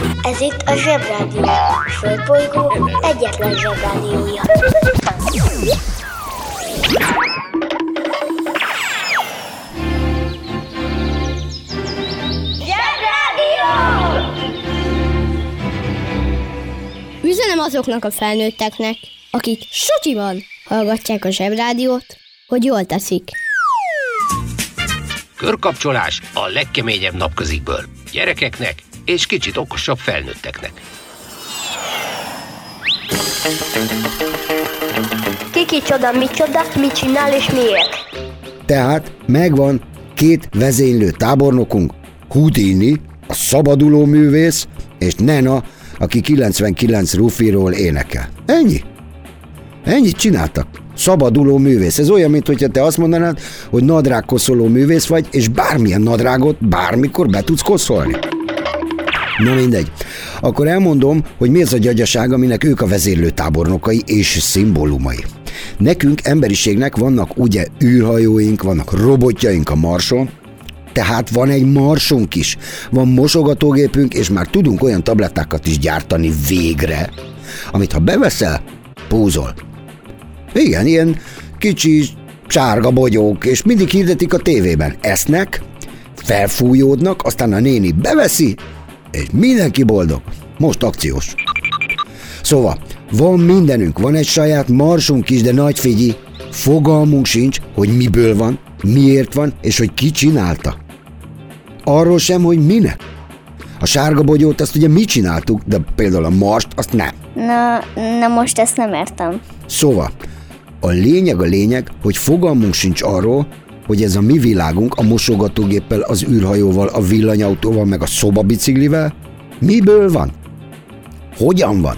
Ez itt a Zsebrádió, a Földbolygó egyetlen Zsebrádiója. Zsebrádió! Üzenem azoknak a felnőtteknek, akik sutyiban hallgatják a Zsebrádiót, hogy jól teszik. Körkapcsolás a legkeményebb napközikből. Gyerekeknek és kicsit okosabb felnőtteknek. Kicsoda, micsoda, mit csinál és miért? Tehát megvan két vezénylő tábornokunk, Houdini, a szabaduló művész, és Nena, aki 99 rufiról énekel. Ennyi. Ennyit csináltak. Szabaduló művész. Ez olyan, mint hogyha te azt mondanád, hogy nadrágkoszoló művész vagy, és bármilyen nadrágot bármikor be tudsz koszolni. Na mindegy. Akkor elmondom, hogy mi az a gyagyaság, aminek ők a vezérlő tábornokai és szimbólumai. Nekünk, emberiségnek vannak ugye űrhajóink, vannak robotjaink a Marson, tehát van egy Marsunk is, van mosogatógépünk, és már tudunk olyan tablettákat is gyártani végre, amit ha beveszel, púzol. Igen, ilyen kicsi sárga bogyók, és mindig hirdetik a tévében. Esznek, felfújódnak, aztán a néni beveszi, és mindenki boldog. Most akciós. Szóval, van mindenünk, van egy saját Marsunk is, de nagy figyi, fogalmunk sincs, hogy miből van, miért van, és hogy ki csinálta. Arról sem, hogy minek. A sárga bogyót azt ugye mi csináltuk, de például a Marst azt nem. Na most ezt nem értem. Szóval, a lényeg, hogy fogalmunk sincs arról, hogy ez a mi világunk a mosogatógéppel, az űrhajóval, a villanyautóval, meg a szobabiciklivel miből van? Hogyan van?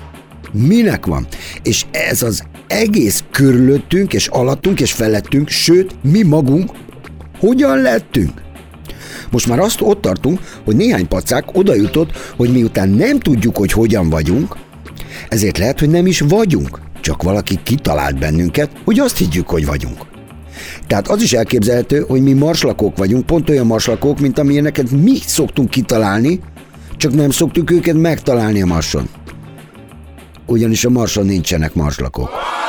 Minek van? És ez az egész körülöttünk, és alattunk, és felettünk, sőt, mi magunk hogyan lettünk? Most már ott tartunk, hogy néhány pacák oda jutott, hogy miután nem tudjuk, hogy hogyan vagyunk, ezért lehet, hogy nem is vagyunk, csak valaki kitalált bennünket, hogy azt higgyük, hogy vagyunk. Tehát az is elképzelhető, hogy mi marslakók vagyunk, pont olyan marslakók, mint amilyeneket mi szoktunk kitalálni, csak nem szoktuk őket megtalálni a Marson. Ugyanis a Marson nincsenek marslakók.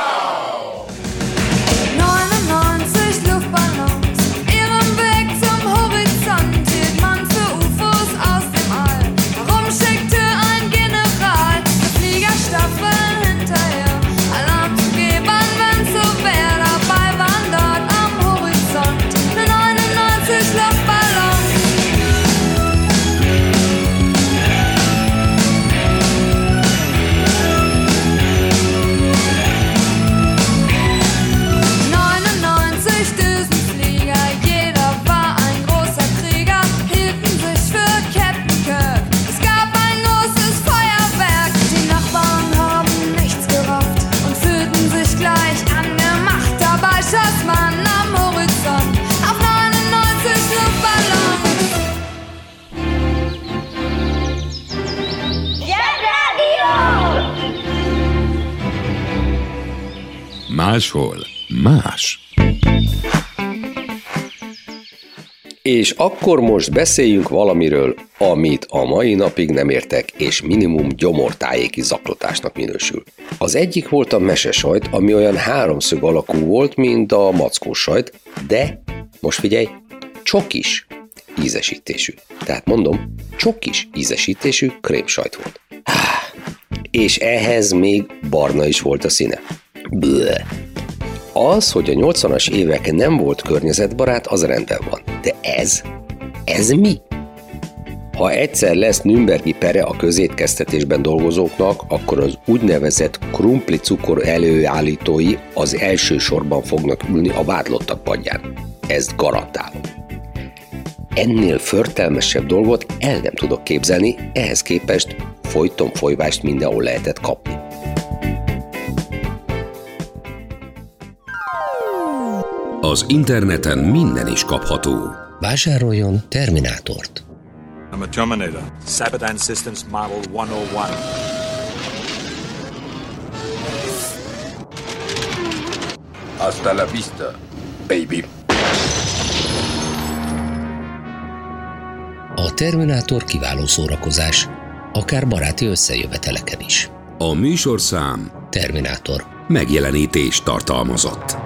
Máshol más. És akkor most beszéljünk valamiről, amit a mai napig nem értek, és minimum gyomortájéki zaklatásnak minősül. Az egyik volt a mesesajt, ami olyan háromszög alakú volt, mint a mackós sajt, de, most figyelj, csokis ízesítésű. Tehát mondom, csokis ízesítésű krémsajt volt. És ehhez még barna is volt a színe. Bleh. Az, hogy a 80-as évek nem volt környezetbarát, az rendben van. De ez mi? Ha egyszer lesz nürnbergi pere a közétkeztetésben dolgozóknak, akkor az úgynevezett krumpli cukor előállítói az első sorban fognak ülni a vádlottak padján. Ezt garantálom. Ennél förtelmesebb dolgot el nem tudok képzelni, ehhez képest folyton folyvást mindenhol lehetett kapni. Az interneten minden is kapható. Vásároljon Terminátort. I'm a Terminator. Cyberdyne Systems Model 101. Hasta la vista, baby. A Terminátor kiváló szórakozás. akár baráti összejöveteleken is. A műsorszám Terminátor megjelenítést tartalmazott.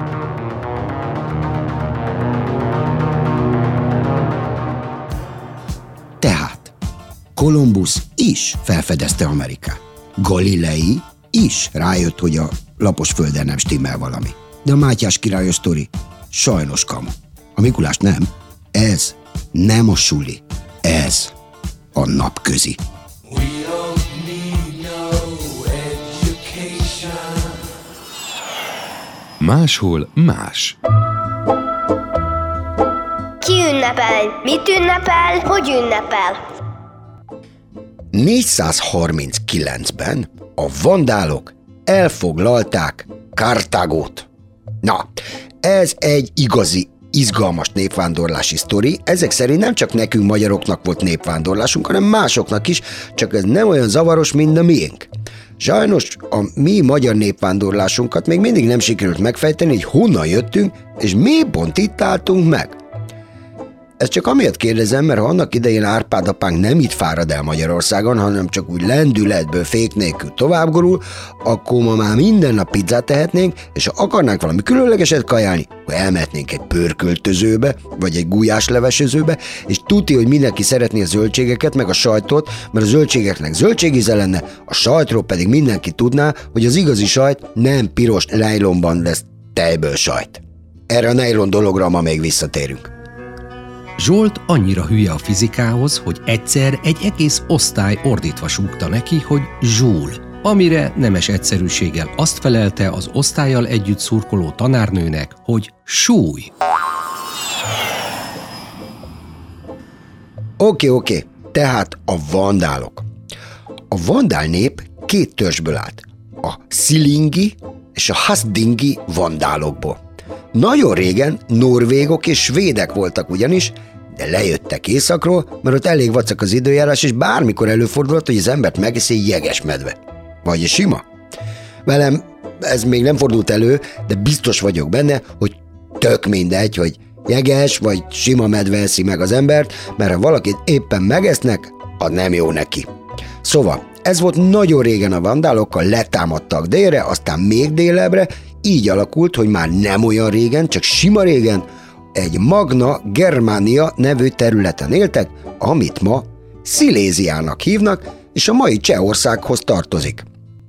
Tehát Kolumbusz is felfedezte Amerikát. Galilei is rájött, hogy a lapos földön nem stimmel valami. De a Mátyás királyos sztori sajnos kamu. A Mikulás nem. Ez nem a suli. Ez a napközi. Máshol más. Ki ünnepel? Mit ünnepel? Hogy ünnepel? 439-ben a vandálok elfoglalták Kartágót. Na, ez egy igazi, izgalmas népvándorlási sztori. Ezek szerint nem csak nekünk magyaroknak volt népvándorlásunk, hanem másoknak is, csak ez nem olyan zavaros, mint a miénk. Sajnos a mi magyar népvándorlásunkat még mindig nem sikerült megfejteni, hogy honnan jöttünk, és mi pont itt álltunk meg. Ezt csak amiatt kérdezem, mert ha annak idején Árpád apánk nem itt fárad el Magyarországon, hanem csak úgy lendületből, fék nélkül továbbgurul, akkor ma már minden nap pizzát tehetnénk, és ha akarnánk valami különlegeset kajálni, akkor elmehetnénk egy pörköltözőbe, vagy egy gulyáslevesezőbe, és tuti, hogy mindenki szeretné a zöldségeket, meg a sajtot, mert a zöldségeknek zöldségíze lenne, a sajtról pedig mindenki tudná, hogy az igazi sajt nem piros nejlonban lesz tejből sajt. Erre a nejlon dologra ma még visszatérünk. Zsolt annyira hülye a fizikához, hogy egyszer egy egész osztály ordítva súgta neki, hogy zsúl, amire nemes egyszerűséggel azt felelte az osztállyal együtt szurkoló tanárnőnek, hogy súly. Oké, tehát a vandálok. A vandál nép két törzsből állt, a szilingi és a hasdingi vandálokból. Nagyon régen norvégok és svédek voltak ugyanis, de lejöttek északról, mert ott elég vacak az időjárás, és bármikor előfordulhat, hogy az embert megeszi egy jegesmedve. Vagy egy sima. Velem ez még nem fordult elő, de biztos vagyok benne, hogy tök mindegy, hogy jeges vagy sima medve eszi meg az embert, mert ha valakit éppen megesznek, az nem jó neki. Szóval, ez volt nagyon régen a vandálokkal, letámadtak délre, aztán még délebbre, így alakult, hogy már nem olyan régen, csak sima régen egy Magna Germania nevű területen éltek, amit ma Sziléziának hívnak, és a mai Csehországhoz tartozik.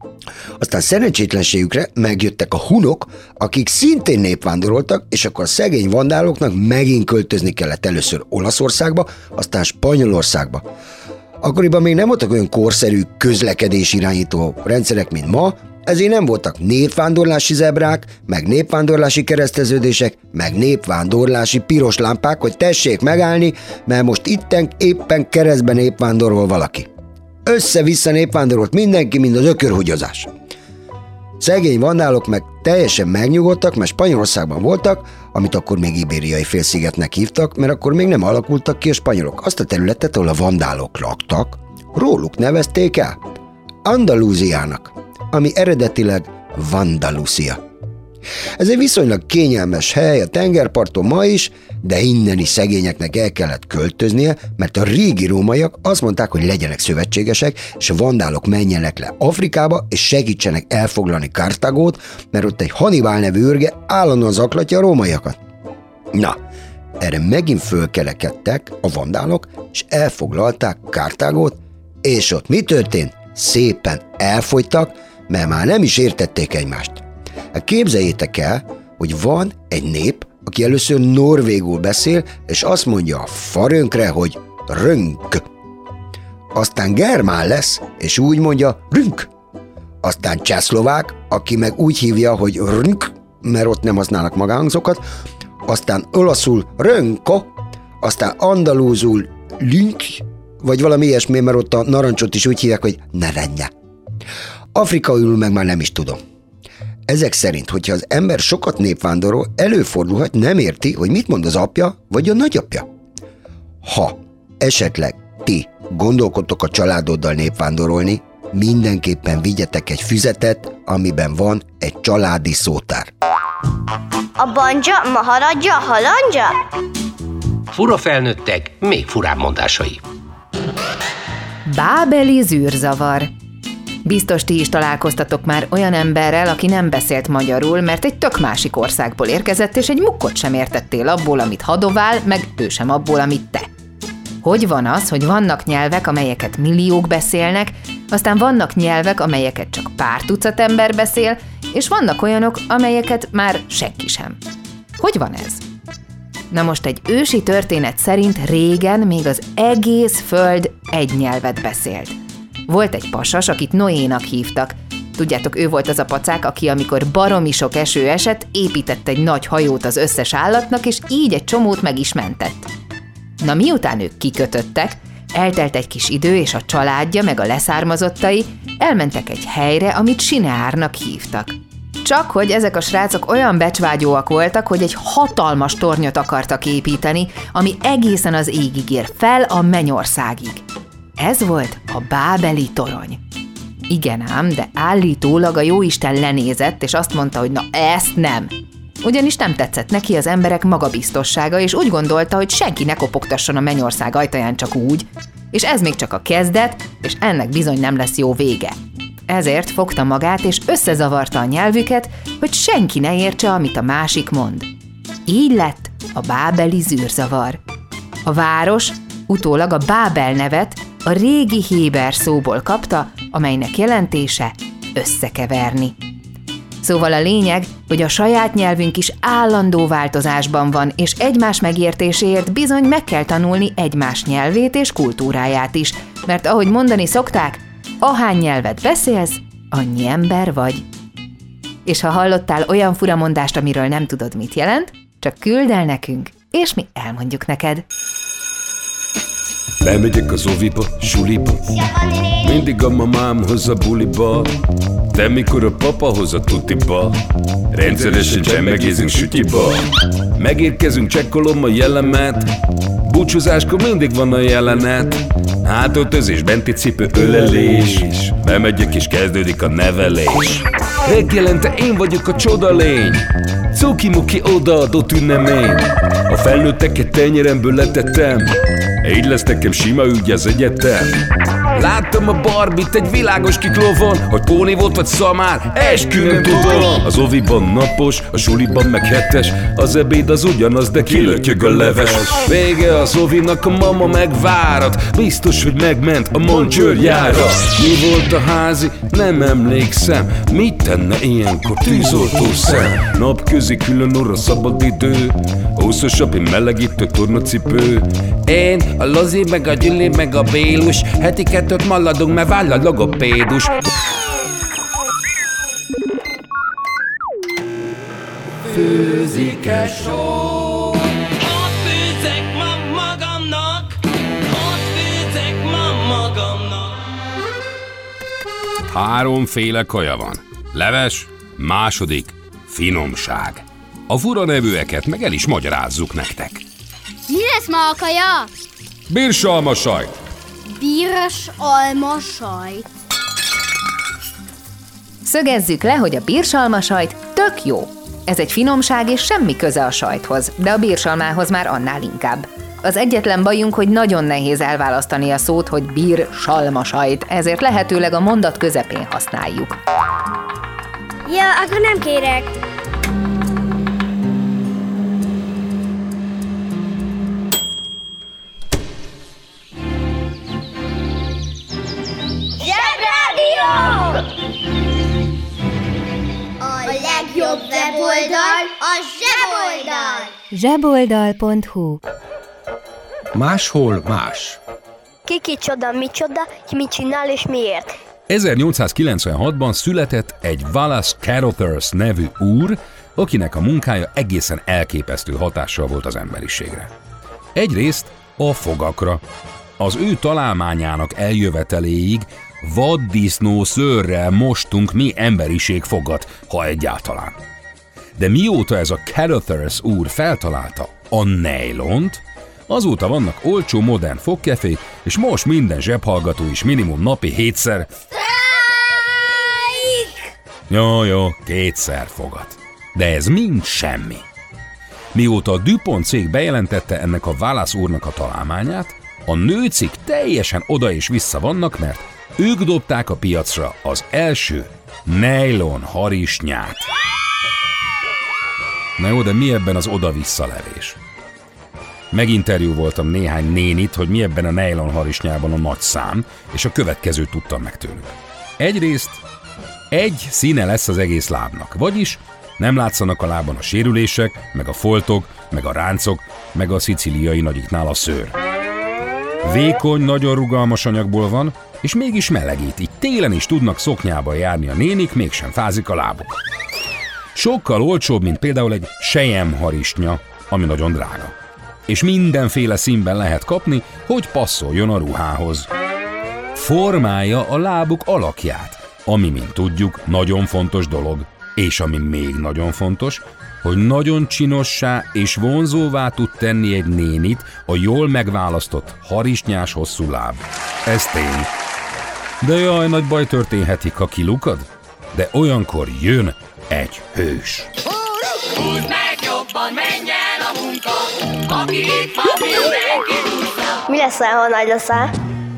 Aztán szerencsétlenségükre megjöttek a hunok, akik szintén népvándoroltak, és akkor a szegény vandáloknak megint költözni kellett először Olaszországba, aztán Spanyolországba. Akkoriban még nem voltak olyan korszerű közlekedésirányító rendszerek, mint ma, ezért nem voltak népvándorlási zebrák, meg népvándorlási kereszteződések, meg népvándorlási piros lámpák, hogy tessék megállni, mert most itten éppen keresztben népvándorol valaki. Össze-vissza népvándorolt mindenki, mint az ökörhúgyozás. Szegény vandálok meg teljesen megnyugodtak, mert Spanyolországban voltak, amit akkor még Ibériai félszigetnek hívtak, mert akkor még nem alakultak ki a spanyolok. Azt a területet, ahol a vandálok laktak, róluk nevezték el Andalúziának, ami eredetileg Vandalusia. Ez egy viszonylag kényelmes hely a tengerparton ma is, de innen is szegényeknek el kellett költöznie, mert a régi rómaiak azt mondták, hogy legyenek szövetségesek, és a vandálok menjenek le Afrikába, és segítsenek elfoglalni Kartágót, mert ott egy Hannibal nevű őrge állandóan zaklatja a rómaiakat. Na, erre megint fölkelekedtek a vandálok, és elfoglalták Kartágót, és ott mi történt? Szépen elfogytak, mert már nem is értették egymást. Képzeljétek el, hogy van egy nép, aki először norvégul beszél, és azt mondja a farönkre, hogy rönk. Aztán germán lesz, és úgy mondja rünk. Aztán csehszlovák, aki meg úgy hívja, hogy rönk, mert ott nem használnak magánhangzókat. Aztán olaszul rönko, aztán andalúzul lünk, vagy valami ilyesmi, mert ott a narancsot is úgy hívják, hogy narannya. Afrikaiul meg már nem is tudom. Ezek szerint, hogyha az ember sokat népvándorol, előfordulhat, nem érti, hogy mit mond az apja vagy a nagyapja. Ha esetleg ti gondolkodtok a családoddal népvándorolni, mindenképpen vigyetek egy füzetet, amiben van egy családi szótár. A banja, maharadja, halandja? Fura felnőttek, még furább mondásai. Bábeli zűrzavar. Biztos ti is találkoztatok már olyan emberrel, aki nem beszélt magyarul, mert egy tök másik országból érkezett, és egy mukkot sem értettél abból, amit hadovál, meg ő sem abból, amit te. Hogy van az, hogy vannak nyelvek, amelyeket milliók beszélnek, aztán vannak nyelvek, amelyeket csak pár tucat ember beszél, és vannak olyanok, amelyeket már senki sem. Hogy van ez? Na most egy ősi történet szerint régen még az egész föld egy nyelvet beszélt. Volt egy pasas, akit Noénak hívtak. Tudjátok, ő volt az a pacák, aki amikor baromi sok eső esett, épített egy nagy hajót az összes állatnak, és így egy csomót meg is mentett. Na miután ők kikötöttek, eltelt egy kis idő, és a családja meg a leszármazottai elmentek egy helyre, amit Sineárnak hívtak. Csak hogy ezek a srácok olyan becsvágyóak voltak, hogy egy hatalmas tornyot akartak építeni, ami egészen az égig ér, fel a mennyországig. Ez volt a bábeli torony. Igen ám, de állítólag a jóisten lenézett, és azt mondta, hogy na ezt nem. Ugyanis nem tetszett neki az emberek magabiztossága, és úgy gondolta, hogy senki ne kopogtasson a mennyország ajtaján csak úgy, és ez még csak a kezdet, és ennek bizony nem lesz jó vége. Ezért fogta magát, és összezavarta a nyelvüket, hogy senki ne értse, amit a másik mond. Így lett a bábeli zűrzavar. A város utólag a Bábel nevet a régi héber szóból kapta, amelynek jelentése összekeverni. Szóval a lényeg, hogy a saját nyelvünk is állandó változásban van, és egymás megértéséért bizony meg kell tanulni egymás nyelvét és kultúráját is, mert ahogy mondani szokták, ahány nyelvet beszélsz, annyi ember vagy. És ha hallottál olyan furamondást, amiről nem tudod, mit jelent, csak küldd el nekünk, és mi elmondjuk neked. Bemegyek az oviba, suliba, mindig a mamám hoz a buliba, de mikor a papa hoz a tutiba, rendszeresen csemmegézünk sütyiba. Megérkezünk, csekkolom a jellemet, búcsúzáskor mindig van a jelenet, hátöltözés, benti cipő, ölelés, bemegyek és kezdődik a nevelés. Reggelente én vagyok a csoda lény, cuki-muki odaadott ünnemény, a felnőtteket tenyeremből letettem, így lesz nekem sima ügy az egyetem. Láttam a Barbit egy világos kiklovon, hogy póni volt vagy szamár, esküvőn tudom. Az oviban napos, a suliban meg hetes, az ebéd az ugyanaz, de kilötyög a leves. Vége az ovinak, a mama megvárat, biztos, hogy megment a mancsőrjára. Mi volt a házi? Nem emlékszem, mit tenne ilyenkor tűzoltó szem? Napközi külön orra szabad idő, húszosabb, én melegítő tornacipő. Én, a Lozi, meg a Gyüli, meg a Bélus, heti kettőt maladunk, mert váll a logopédus. Főzik-e só? Ott főzek ma magamnak, ott főzek ma magamnak. Háromféle kaja van. Leves, második, finomság. A fura nevűeket meg el is magyarázzuk nektek. Mi lesz ma a kaja? Birsalmasajt. Birsalmasajt. Szögezzük le, hogy a birsalmasajt tök jó. Ez egy finomság és semmi köze a sajthoz, de a birsalmához már annál inkább. Az egyetlen bajunk, hogy nagyon nehéz elválasztani a szót, hogy birsalmasajt, ezért lehetőleg a mondat közepén használjuk. Ja, akkor nem kérek. A legjobb weboldal a Zseboldal! Zseboldal.hu. Máshol más. Ki kicsoda, micsoda, ki mit csinál és miért. 1896-ban született egy Wallace Carothers nevű úr, akinek a munkája egészen elképesztő hatással volt az emberiségre. Egyrészt a fogakra. Az ő találmányának eljöveteléig vaddisznó szőrrel mostunk mi emberiség fogat, ha egyáltalán. De mióta ez a Carothers úr feltalálta a nejlont, azóta vannak olcsó modern fogkefék, és most minden zsebhallgató is minimum napi 7-szer... Jó, 2-szer fogat. De ez mind semmi. Mióta a DuPont cég bejelentette ennek a Wallace úrnak a találmányát, A nőcik teljesen oda és vissza vannak, mert ők dobták a piacra az első nejlon harisnyát. Na jó, de mi ebben az oda-vissza levés? Meginterjúvoltam néhány nénit, hogy mi ebben a nejlon harisnyában a nagy szám, és a következőt tudtam meg tőlük. Egyrészt egy színe lesz az egész lábnak, vagyis nem látszanak a lábon a sérülések, meg a foltok, meg a ráncok, meg a szicíliai nagyiknál a szőr. Vékony, nagyon rugalmas anyagból van, és mégis melegít, így télen is tudnak szoknyába járni a nénik, mégsem fázik a lábuk. Sokkal olcsóbb, mint például egy selyemharisnya, ami nagyon drága. És mindenféle színben lehet kapni, hogy passzoljon a ruhához. Formálja a lábuk alakját, ami, mint tudjuk, nagyon fontos dolog. És ami még nagyon fontos, hogy nagyon csinossá és vonzóvá tud tenni egy nénit a jól megválasztott harisnyás hosszú láb. Ez tény. De jaj, nagy baj történhetik, ha kilukad. De olyankor jön egy hős. Húzd meg jobban, menj el a munka, aki itt van, mindenki húzza. Mi leszel, ha nagy leszel?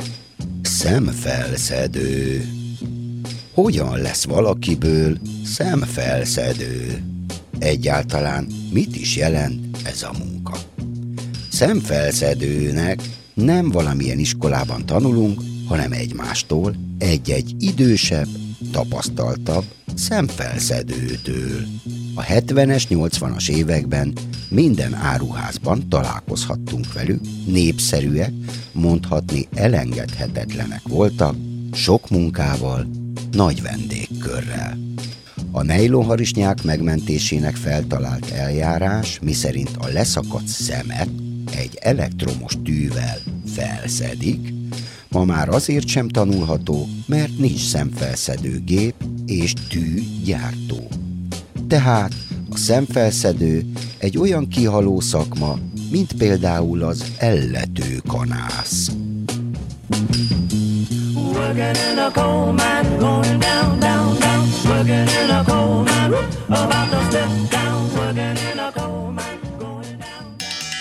Szemfelszedő. Hogyan lesz valakiből szemfelszedő? Egyáltalán mit is jelent ez a munka? Szemfelszedőnek nem valamilyen iskolában tanulunk, hanem egymástól, egy-egy idősebb, tapasztaltabb szemfelszedőtől. A 70-es, 80-as években minden áruházban találkozhattunk velük, népszerűek, mondhatni elengedhetetlenek voltak, sok munkával, nagy vendégkörrel. A nejlonharisnyák megmentésének feltalált eljárás, miszerint a leszakadt szemet egy elektromos tűvel felszedik, ma már azért sem tanulható, mert nincs szemfelszedő gép és tűgyártó. Tehát a szemfelszedő egy olyan kihaló szakma, mint például az elletőkanász. Working in a coal mine, going down, down, down. Working in a coal mine, about to step down. Working in a coal mine, going down.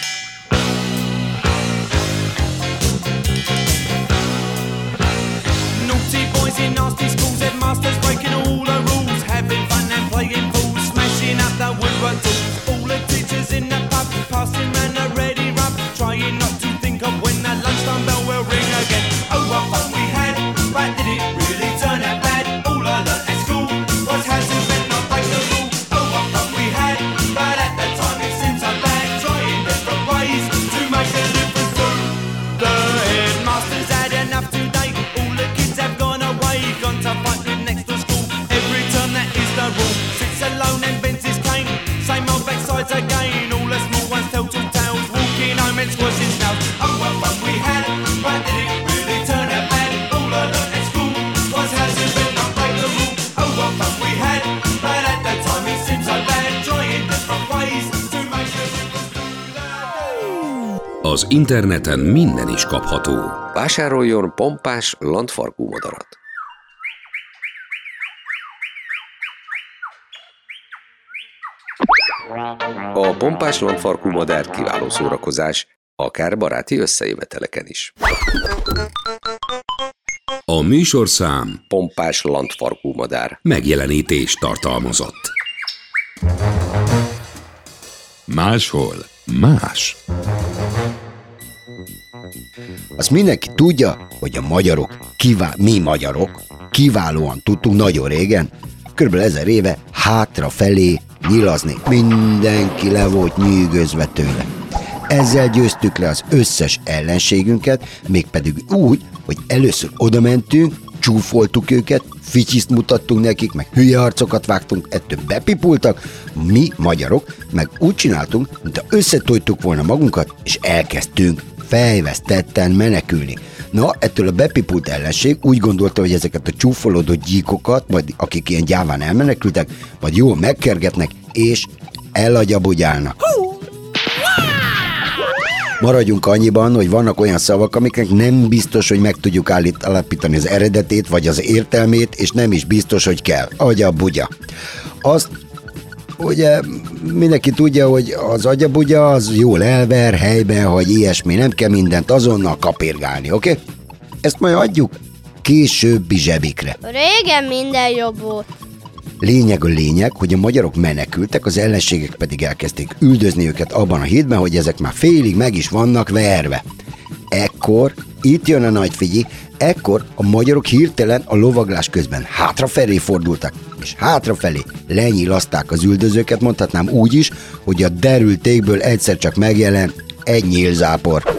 Naughty boys in nasty schools, headmasters breaking all the rules, having fun and playing fools, smashing up the woodwork tools. All the teachers in the pub, passing round a ready rub, trying not to think of when the lunchtime bell will ring again. Oh, what fun we had! But did it really turn out bad? All I learned at school was how to bend, not break the rule. Oh, what fun we had! But at that time it seemed so bad, trying different ways to make a difference too. The headmasters had enough today. All the kids have gone away, gone to fight with next to school. Every term that is the rule. Sits alone and bends his cane. Same old backsides again. All the small ones tell two tales, walking home and squashing snails. Oh, what fun we had! But did it really turn out bad? All I learned at school was how to bend, not break the rule. Oh, what fun we had! But at that time it seemed so bad, trying different ways to make a difference. Az interneten minden is kapható. Vásároljon pompás landfarkú madarat. A pompás landfarkú madár kiváló szórakozás, akár baráti összejöveteleken is. A műsorszám Pompás landfarkú madár megjelenítést tartalmazott. Máshol más. Azt mindenki tudja, hogy a magyarok, mi magyarok kiválóan tudtunk nagyon régen, kb. 1000 éve hátrafelé nyilazni. Mindenki le volt nyűgözve tőle. Ezzel győztük le az összes ellenségünket, mégpedig úgy, hogy először odamentünk, csúfoltuk őket, fityiszt mutattunk nekik, meg hülye arcokat vágtunk, ettől bepipultak, mi magyarok meg úgy csináltunk, mintha összetojtuk volna magunkat, és elkezdtünk fejvesztetten menekülni. Na, ettől a bepipult ellenség úgy gondolta, hogy ezeket a csúfolódott gyíkokat, majd akik ilyen gyáván elmenekültek, majd jól megkergetnek, és elagyabugyálnak. Maradjunk annyiban, hogy vannak olyan szavak, amiknek nem biztos, hogy meg tudjuk alapítani az eredetét, vagy az értelmét, és nem is biztos, hogy kell. Agyabugya. Azt ugye mindenki tudja, hogy az agyabugya az jól elver, helyben, hogy ilyesmi, nem kell mindent azonnal kapirgálni, oké? Ezt majd adjuk későbbi zsebikre. Régen minden jobb volt. Lényeg a lényeg, hogy a magyarok menekültek, az ellenségek pedig elkezdték üldözni őket abban a hitben, hogy ezek már félig meg is vannak verve. Ekkor, itt jön a nagy figyi, ekkor a magyarok hirtelen a lovaglás közben hátrafelé fordultak, és hátrafelé lenyílaszták az üldözőket, mondhatnám úgy is, hogy a derült égből egyszer csak megjelent egy nyílzápor.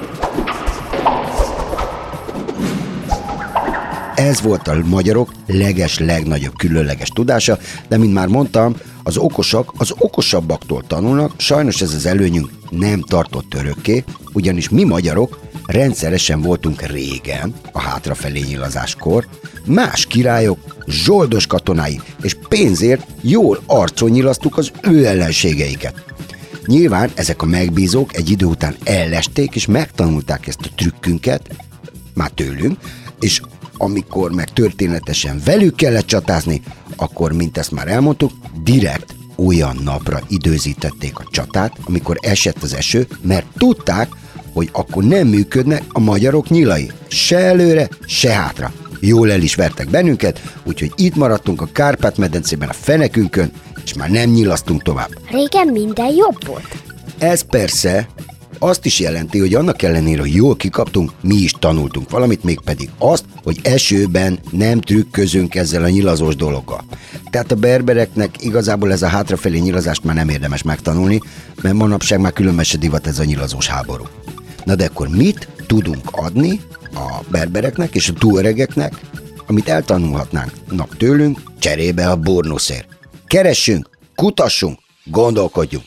Ez volt a magyarok legnagyobb különleges tudása, de mint már mondtam, az okosak az okosabbaktól tanulnak, sajnos ez az előnyünk nem tartott örökké, ugyanis mi magyarok rendszeresen voltunk régen, a hátrafelé nyilazáskor, más királyok, zsoldos katonái, és pénzért jól arcon nyilasztuk az ő ellenségeiket. Nyilván ezek a megbízók egy idő után ellesték, és megtanulták ezt a trükkünket, már tőlünk, és amikor meg történetesen velük kellett csatázni, akkor, mint ezt már elmondtuk, direkt olyan napra időzítették a csatát, amikor esett az eső, mert tudták, hogy akkor nem működnek a magyarok nyilai, se előre, se hátra. Jól el is vertek bennünket, úgyhogy itt maradtunk a Kárpát-medencében a fenekünkön, és már nem nyilasztunk tovább. Régen minden jobb volt. Ez persze azt is jelenti, hogy annak ellenére, hogy jól kikaptunk, mi is tanultunk valamit, mégpedig azt, hogy esőben nem trükközünk ezzel a nyilazós dologgal. Tehát a berbereknek igazából ez a hátrafelé nyilazást már nem érdemes megtanulni, mert manapság már különben se divat ez a nyilazós háború. Na de akkor mit tudunk adni a berbereknek és a tuaregeknek, amit eltanulhatnánk tőlünk cserébe a burnuszért? Keressünk, kutassunk, gondolkodjunk!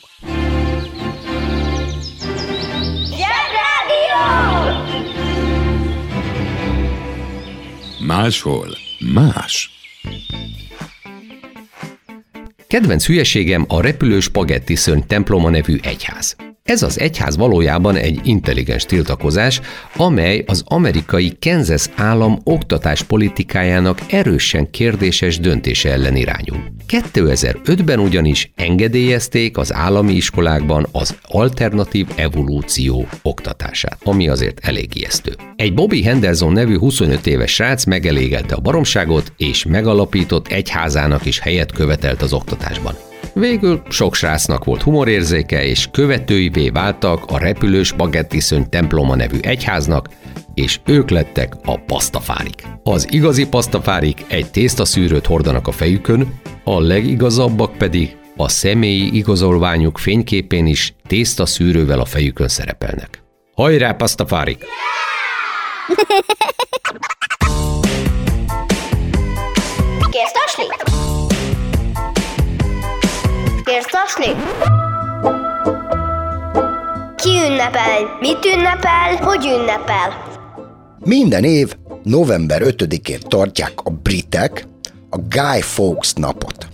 Máshol más. Kedvenc hülyeségem a repülő spagetti szörny temploma nevű egyház. Ez az egyház valójában egy intelligens tiltakozás, amely az amerikai Kansas állam oktatáspolitikájának erősen kérdéses döntése ellen irányul. 2005-ben ugyanis engedélyezték az állami iskolákban az alternatív evolúció oktatását, ami azért elég ijesztő. Egy Bobby Henderson nevű 25 éves srác megelégelte a baromságot, és megalapított egyházának is helyet követelt az oktatásban. Végül sok srácnak volt humorérzéke, és követőivé váltak a repülő spagettiszörny temploma nevű egyháznak, és ők lettek a pasztafárik. Az igazi pasztafárik egy tésztaszűrőt hordanak a fejükön, a legigazabbak pedig a személyi igazolványuk fényképén is tésztaszűrővel a fejükön szerepelnek. Hajrá, pasztafárik! Kérsz tasni? Kérsz tasni? Ki ünnepel? Mit ünnepel? Hogy ünnepel? Minden év november 5-én tartják a britek a Guy Fawkes napot.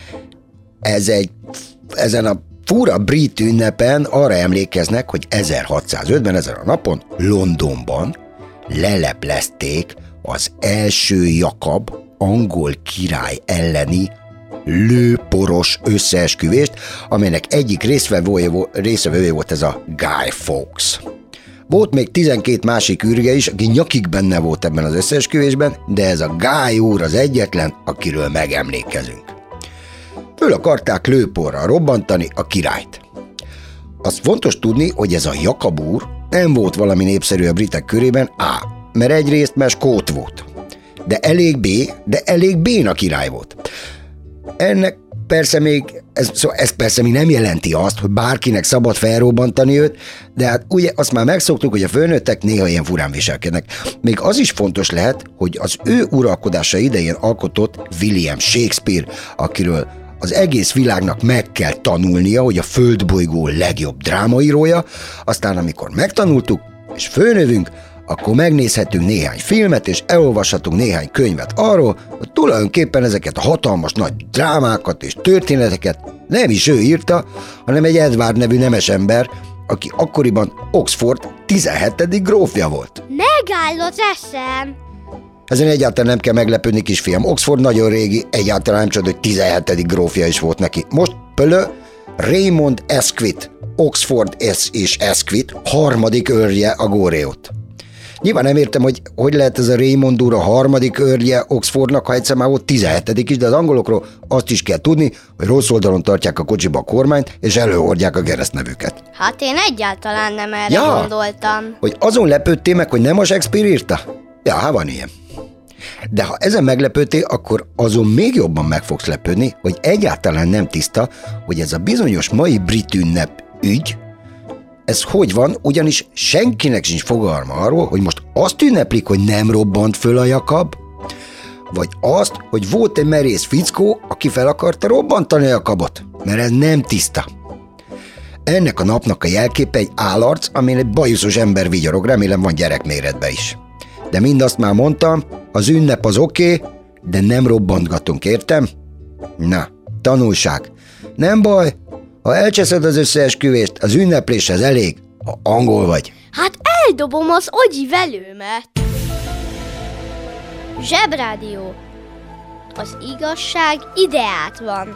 Ezen a fura brit ünnepen arra emlékeznek, hogy 1605-ben ezen a napon Londonban leleplezték az első Jakab angol király elleni lőporos összeesküvést, amelynek egyik részvevője volt ez a Guy Fawkes. Volt még 12 másik ürge is, aki nyakig benne volt ebben az összeesküvésben, de ez a Guy úr az egyetlen, akiről megemlékezünk. Föl akarták lőporral robbantani a királyt. Azt fontos tudni, hogy ez a Jakab úr nem volt valami népszerű a britek körében, mert egyrészt mert skót volt, de elég béna király volt. Ennek persze még, ez persze még nem jelenti azt, hogy bárkinek szabad felrobbantani őt, de hát ugye azt már megszoktuk, hogy a fölnőttek néha ilyen furán viselkednek. Még az is fontos lehet, hogy az ő uralkodása idején alkotott William Shakespeare, akiről az egész világnak meg kell tanulnia, hogy a földbolygó legjobb drámaírója, aztán amikor megtanultuk, és fölnövünk, akkor megnézhetünk néhány filmet, és elolvashatunk néhány könyvet arról, hogy tulajdonképpen ezeket a hatalmas nagy drámákat és történeteket nem is ő írta, hanem egy Edward nevű nemes ember, aki akkoriban Oxford 17. grófja volt. Megáll az eszem! Ezen egyáltalán nem kell meglepődni, kisfiam. Oxford nagyon régi, egyáltalán nem csoda, hogy 17. grófja is volt neki. Most pölö Raymond Asquith, Oxford és Asquith harmadik őrje a Góréot. Nyilván nem értem, hogy lehet ez a Raymond úr a harmadik őrje Oxfordnak, ha egyszer már volt 17. is, de az angolokról azt is kell tudni, hogy rossz oldalon tartják a kocsiba a kormányt, és előhordják a keresztnevüket. Hát én egyáltalán nem erre gondoltam. Hogy azon lepődtél meg, hogy nem a Shakespeare írta? Ja, hát van ilyen. De ha ezen meglepődtél, akkor azon még jobban meg fogsz lepődni, hogy egyáltalán nem tiszta, hogy ez a bizonyos mai brit ünnep ügy, ez hogy van, ugyanis senkinek sincs fogalma arról, hogy most azt ünneplik, hogy nem robbant föl a Jakab, vagy azt, hogy volt egy merész fickó, aki fel akarta robbantani a Jakabot, mert ez nem tiszta. Ennek a napnak a jelképe egy állarc, amin egy bajuszos ember vigyorog, remélem van gyerekméretben is. De mindazt már mondtam, az ünnep az oké, de nem robbantgatunk, értem? Na, tanulság. Nem baj, ha elcseszed az összeesküvést, az ünnepléshez elég, ha angol vagy. Hát eldobom az agyi velőmet. Zsebrádió. Az igazság ideát van.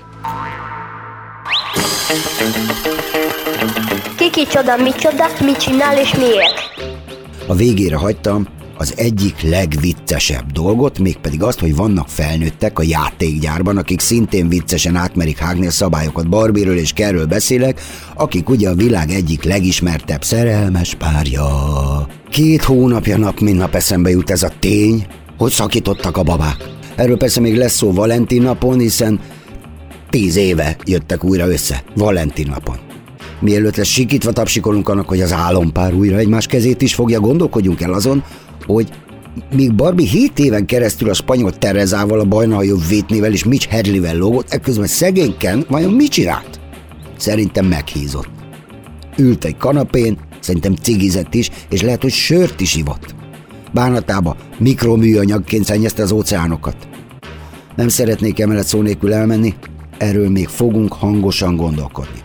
Kicsoda, micsoda, mit csinál és miért? A végére hagytam az egyik legviccesebb dolgot, mégpedig azt, hogy vannak felnőttek a játékgyárban, akik szintén viccesen átmerik hágni a szabályokat. Barbie-ről és Kenről beszélek, akik ugye a világ egyik legismertebb szerelmes párja. 2 hónapja nap mint nap eszembe jut ez a tény, hogy szakítottak a babák. Erről persze még lesz szó Valentin napon, hiszen 10 éve jöttek újra össze Valentin napon. Mielőtt lesz sikítva tapsikolunk annak, hogy az álompár újra egymás kezét is fogja, gondolkodjunk el azon, hogy míg Barbie 7 éven keresztül a spanyol Terezával, a bajnalhajóbb Whitneyvel és Mitch Hedleyvel lógott, ekközben szegény Ken vajon mit csinált? Szerintem meghízott. Ült egy kanapén, szerintem cigizett is, és lehet, hogy sört is ivott. Bánatába mikroműanyagként szennyezte az óceánokat. Nem szeretnék emellett szó nélkül elmenni, erről még fogunk hangosan gondolkodni.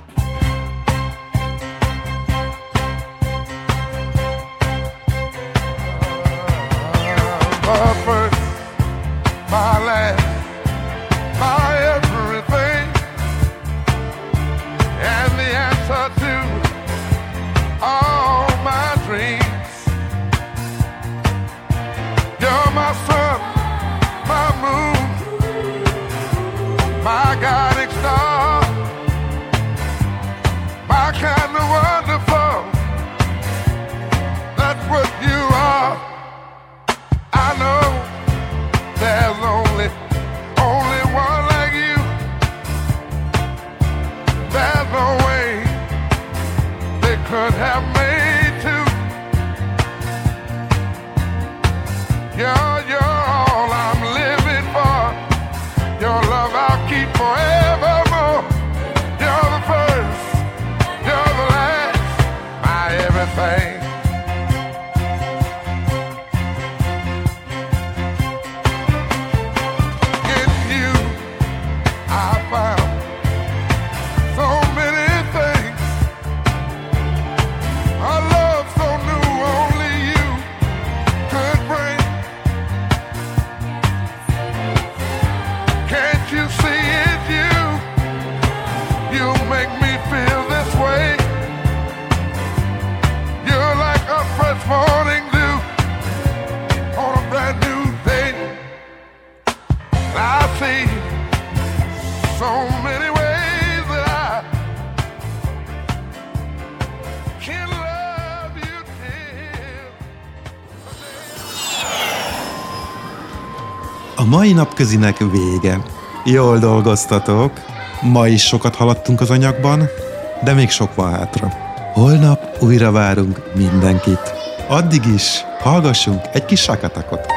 A mai napközinek vége. Jól dolgoztatok. Ma is sokat haladtunk az anyagban, de még sok van hátra. Holnap újra várunk mindenkit. Addig is hallgassunk egy kis sakatakot.